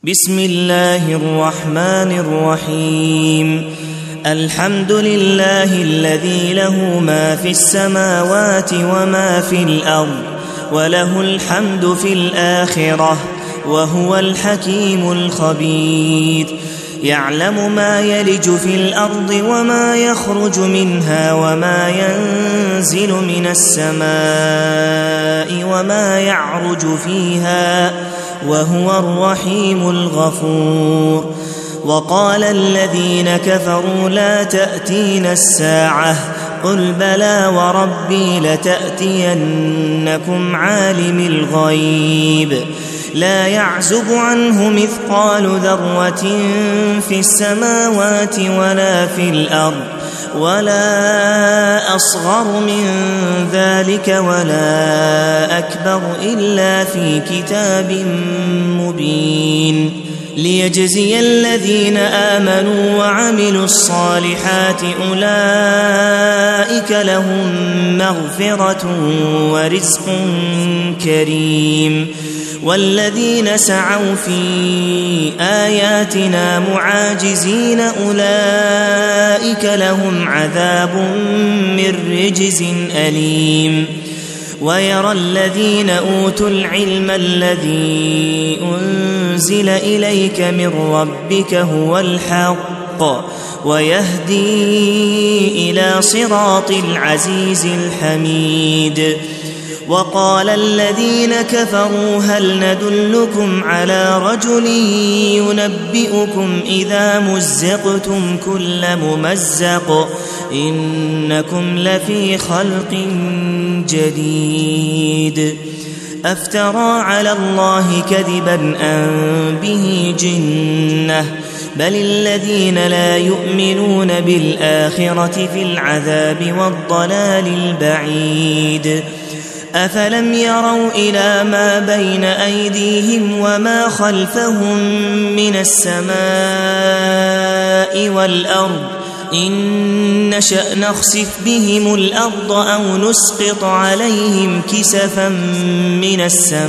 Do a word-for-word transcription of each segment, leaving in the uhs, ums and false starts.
بسم الله الرحمن الرحيم. الحمد لله الذي له ما في السماوات وما في الأرض وله الحمد في الآخرة وهو الحكيم الخبير. يعلم ما يلج في الأرض وما يخرج منها وما ينزل من السماء وما يعرج فيها وهو الرحيم الغفور. وقال الذين كفروا لا تأتينا الساعة قل بلى وربي لتأتينكم عالم الغيب لا يعزب عنه مثقال ذرة في السماوات ولا في الأرض ولا أصغر من ذلك ولا أكبر إلا في كتاب مبين ليجزي الذين آمنوا وعملوا الصالحات أولئك لهم مغفرة ورزق كريم. والذين سعوا في آياتنا معاجزين أولئك لهم عذاب من رجز أليم. ويرى الذين أوتوا العلم الذي أنزل إليك من ربك هو الحق ويهدي إلى صراط العزيز الحميد. وقال الذين كفروا هل ندلكم على رجل ينبئكم إذا مزقتم كل ممزق إنكم لفي خلق جديد. أفترى على الله كذبا أم به جنة بل الذين لا يؤمنون بالآخرة في العذاب والضلال البعيد. أفلم يروا إلى ما بين أيديهم وما خلفهم من السماء والأرض إن نشأ نخسف بهم الأرض أو نسقط عليهم كسفا من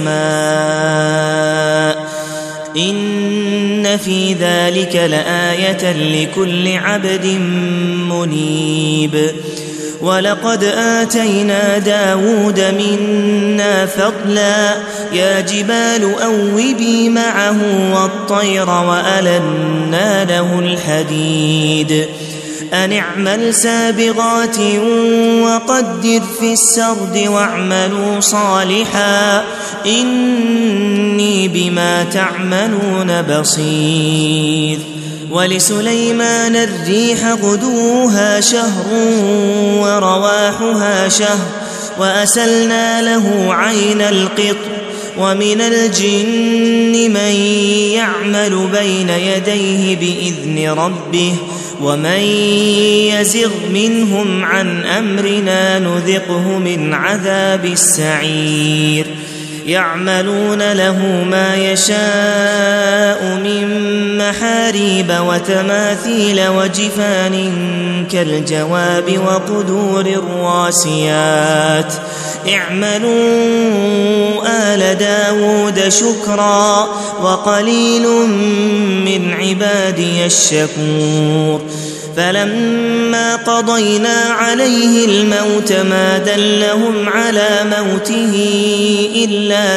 السماء إن في ذلك لآية لكل عبد منيب. ولقد آتينا داود منا فضلا يا جبال أوبي معه والطير وألنا له الحديد أن اعمل سابغات وقدر في السرد واعملوا صالحا إني بما تعملون بصير. ولسليمان الريح غدوها شهر ورواحها شهر وأسلنا له عين القطر. ومن الجن من يعمل بين يديه بإذن ربه ومن يزغ منهم عن أمرنا نذقه من عذاب السعير. يعملون له ما يشاء من محاريب وتماثيل وجفان كالجواب وقدور الراسيات اعملوا آل داود شكرا وقليل من عبادي الشكور. فلما قضينا عليه الموت ما دلهم على موته إلا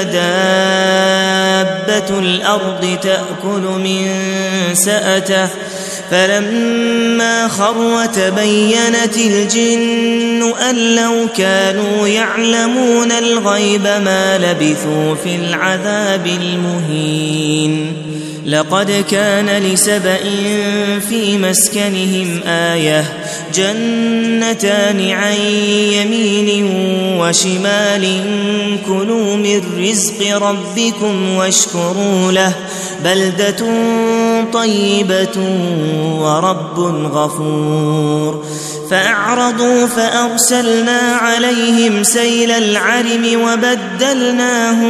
دابة الأرض تأكل من سأته فلما خر تبينت الجن أن لو كانوا يعلمون الغيب ما لبثوا في العذاب المهين. لقد كان لسبإ في مسكنهم آية جنتان عن يمين وشمال كلوا من رزق ربكم واشكروا له بلدة طيبة ورب غفور. فأعرضوا فأرسلنا عليهم سيل العرم وبدلناهم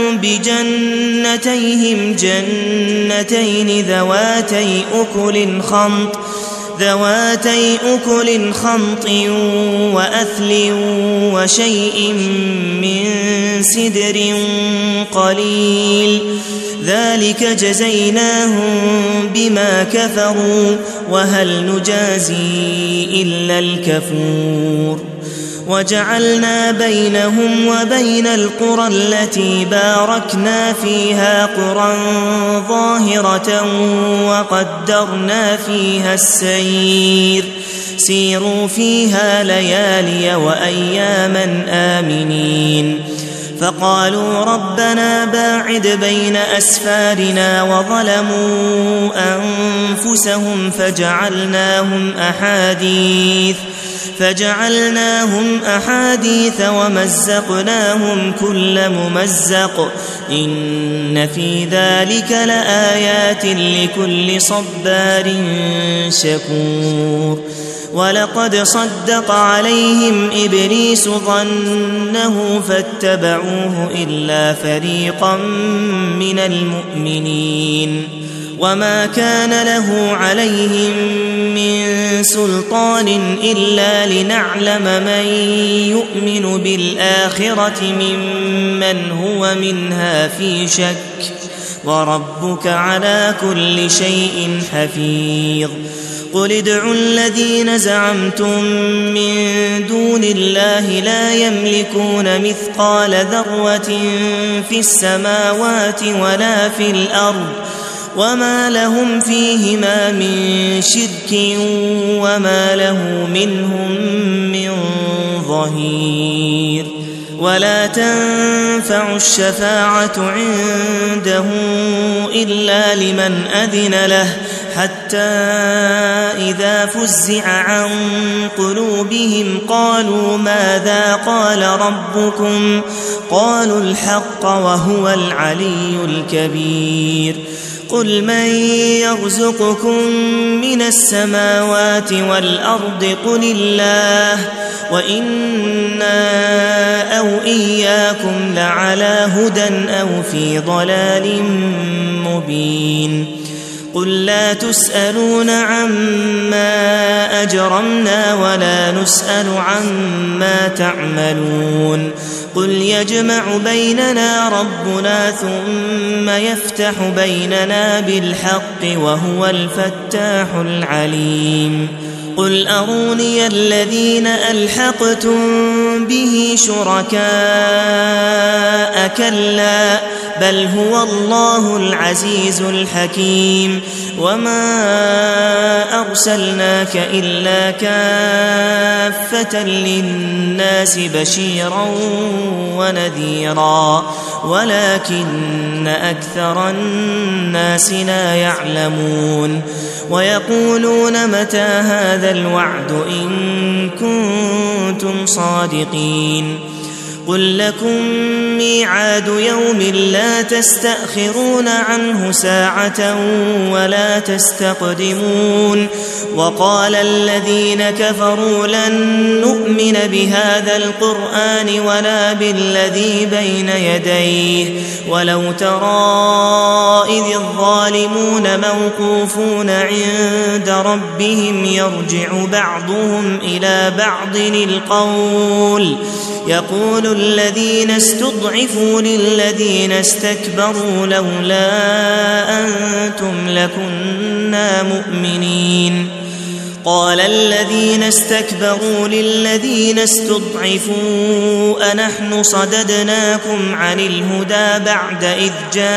بجنتيهم جنتين ذواتي أكل خمط ذواتي أكل خمط وأثل وشيء من سدر قليل ذلك جزيناهم بما كفروا وهل نجازي إلا الكفور وجعلنا بينهم وبين القرى التي باركنا فيها قرى ظاهرة وقدرنا فيها السير سيروا فيها ليالي وأياما آمنين فقالوا ربنا باعد بين أسفارنا وظلموا أنفسهم فجعلناهم أحاديث فجعلناهم أحاديث ومزقناهم كل ممزق إن في ذلك لآيات لكل صبار شكور ولقد صدق عليهم إبليس ظنه فاتبعوه إلا فريقا من المؤمنين وما كان له عليهم من سلطان إلا لنعلم من يؤمن بالآخرة ممن هو منها في شك وربك على كل شيء حفيظ قل ادعوا الذين زعمتم من دون الله لا يملكون مثقال ذرة في السماوات ولا في الأرض وما لهم فيهما من شرك وما له منهم من ظهير ولا تنفع الشفاعة عنده إلا لمن أذن له حتى إذا فزع عن قلوبهم قالوا ماذا قال ربكم قالوا الحق وهو العلي الكبير قل من يرزقكم من السماوات والأرض قل الله وإنا أو إياكم لعلى هدى أو في ضلال مبين قل لا تسألون عما أجرمنا ولا نسأل عما تعملون قل يجمع بيننا ربنا ثم يفتح بيننا بالحق وهو الفتاح العليم قل أروني الذين ألحقتم به شركاء كلا بل هو الله العزيز الحكيم وما أرسلناك إلا كافة للناس بشيرا ونذيرا ولكن أكثر الناس لا يعلمون ويقولون متى هذا الوعد إن كنتم صادقين قل لكم ميعاد يوم لا تستأخرون عنه ساعة ولا تستقدمون وقال الذين كفروا لن نؤمن بهذا القرآن ولا بالذي بين يديه ولو ترى إذ الظالمون موقوفون عند ربهم يرجع بعضهم إلى بعض القول يقول الذين استضعفوا للذين استكبروا لولا أنتم لكنا مؤمنين قال الذين استكبروا للذين استضعفوا أنحن صددناكم عن الهدى بعد إذ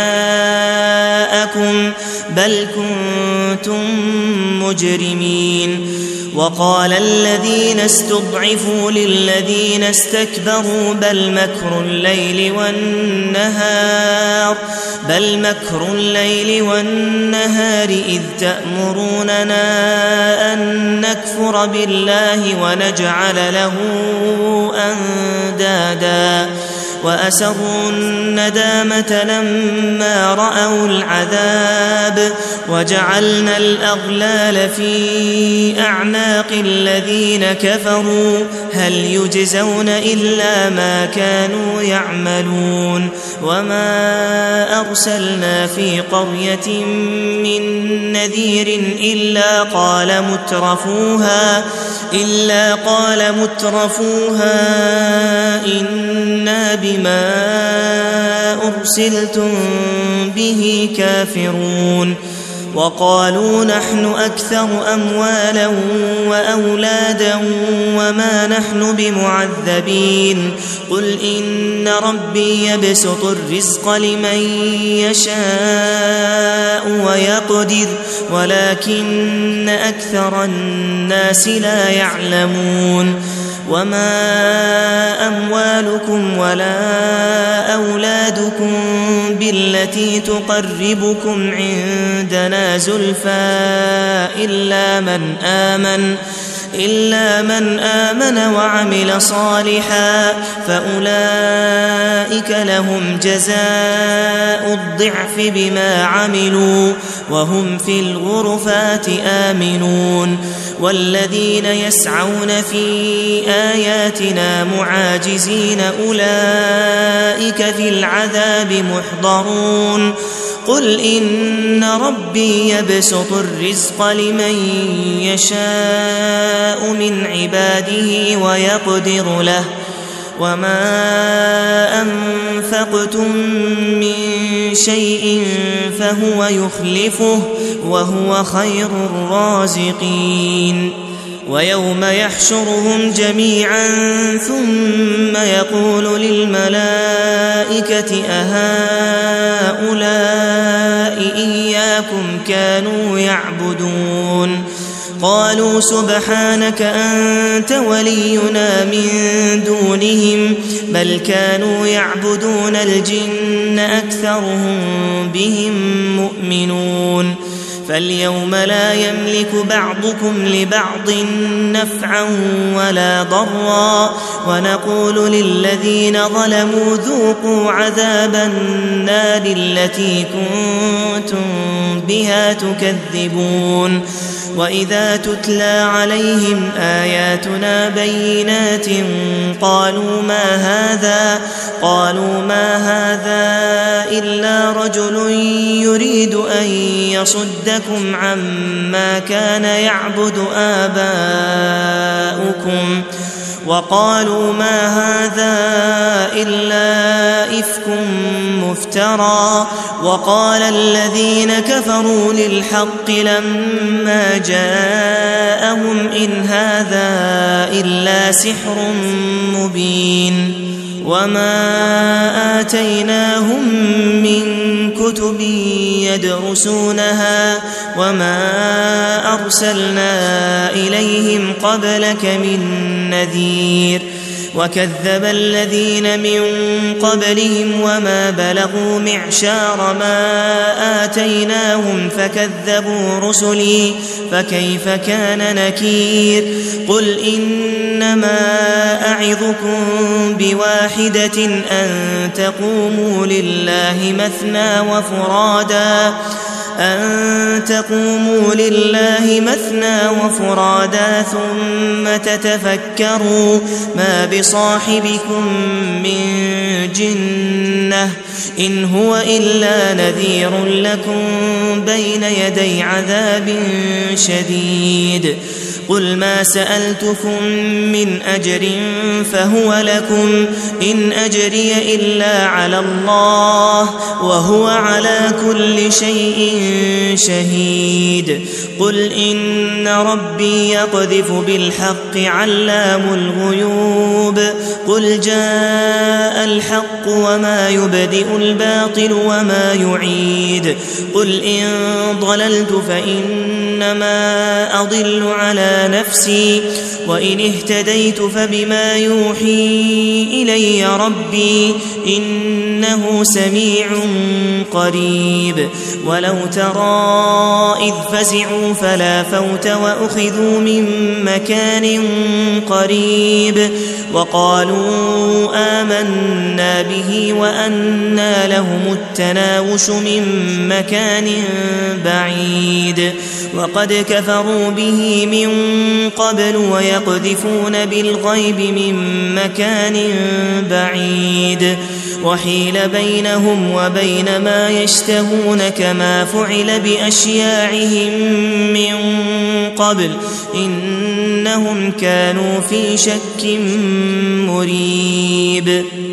جاءكم بل كنتم مجرمين وقال الذين استضعفوا للذين استكبروا بل مكر الليل والنهار بل مكر الليل والنهار إذ تأمروننا أن نكفر بالله ونجعل له أندادا وأسروا الندامة لما رأوا العذاب وجعلنا الأغلال في أعناق الذين كفروا هل يجزون إلا ما كانوا يعملون وما أرسلنا في قرية من نذير إلا قال مترفوها إلا قال مترفوها إنا بما أرسلتم به كافرون وقالوا نحن أكثر أموالا وأولادا وما نحن بمعذبين قل إن ربي يبسط الرزق لمن يشاء ويقدر ولكن أكثر الناس لا يعلمون وما أموالكم ولا أولادكم بالتي تقربكم عندنا زلفى إلا من آمن إلا من آمن وعمل صالحا فأولئك لهم جزاء الضعف بما عملوا وهم في الغرفات آمنون والذين يسعون في آياتنا معاجزين أولئك في العذاب محضرون قل إن ربي يبسط الرزق لمن يشاء من عباده ويقدر له وما أنفقتم من شيء فهو يخلفه وهو خير الرازقين ويوم يحشرهم جميعا ثم يقول للملائكة أهؤلاء إياكم كانوا يعبدون قالوا سبحانك أنت ولينا من دونهم بل كانوا يعبدون الجن أكثرهم بهم مؤمنون فاليوم لا يملك بعضكم لبعض نفعا ولا ضرا ونقول للذين ظلموا ذوقوا عذاب النار التي كنتم بها تكذبون وإذا تتلى عليهم آياتنا بينات قالوا ما هذا قالوا ما هذا إلا رجل يريد أن يصدكم عما كان يعبد آباؤكم وقالوا ما هذا إلا إفك مفترى وقال الذين كفروا للحق لما جاءهم إن هذا إلا سحر مبين وما آتيناهم من كتب يدرسونها وما أرسلنا إليهم قبلك من نذير وكذب الذين من قبلهم وما بلغوا معشار ما آتيناهم فكذبوا رسلي فكيف كان نكير قل إنما أعظكم بواحدة أن تقوموا لله مثنى وفرادا أن تقوموا لله مثنى وفرادا ثم تتفكروا ما بصاحبكم من جنة إن هو إلا نذير لكم بين يدي عذاب شديد قل ما سألتكم من أجر فهو لكم إن أجري إلا على الله وهو على كل شيء شهيد قل إن ربي يقذف بالحق علام الغيوب قل جاء الحق وما يبدئ الباطل وما يعيد قل إن ضللت فإنما أضل على نفسي وإن اهتديت فبما يوحي إلي ربي إنه سميع قريب ولو ترى إذ فزعوا فلا فوت وأخذوا من مكان قريب وقالوا آمنا به وأنى لهم التناوش من مكان بعيد وقد كفروا به من قبل ويقذفون بالغيب من مكان بعيد وحيل بينهم وبين ما يشتهون كما فعل بأشياعهم من قبل إنهم كانوا في شك مريب.